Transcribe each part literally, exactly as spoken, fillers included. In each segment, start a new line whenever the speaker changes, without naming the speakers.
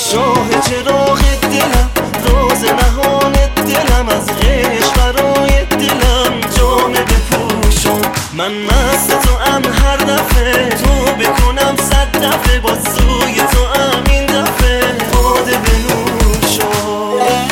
شاه چراغ دلم، راز نهان دلم، از عشق برای دلم جامه بپوشم. من مست تو ام، هر دفعه تو بکنم صد دفعه، با سوی تو ام این دفعه باده بنوشم.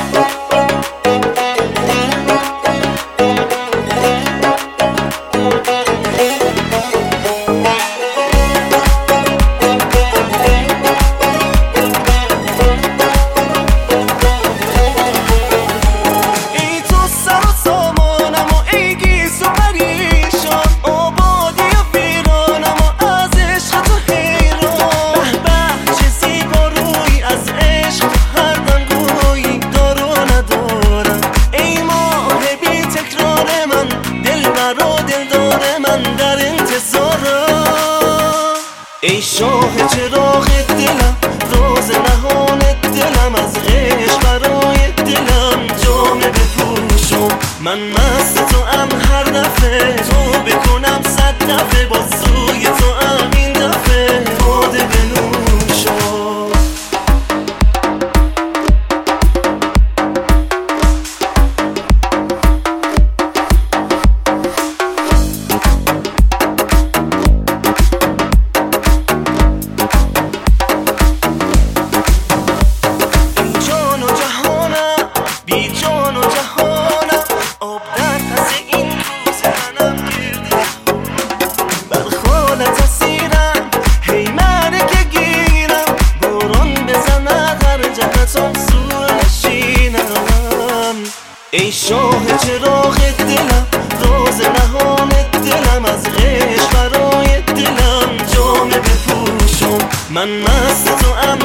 ای شاه چراغ دلم، راز نهان دلم، از عشق برای دلم جامه بپوشم. من مست تو ام، هر دفعه تو بکنم صد دفعه، با سوی تو ام این دفعه باده بنوشم. بی جان و جهانم، آب در پس این روز منم گرده بر خالت اسیرم، هی منه که گیرم باران بزند هر جهتم سور نشینم. ای شاه چراغ دلم، راز نهان دلم، از عشق برای دلم جامه بپوشم. من مست تو ام،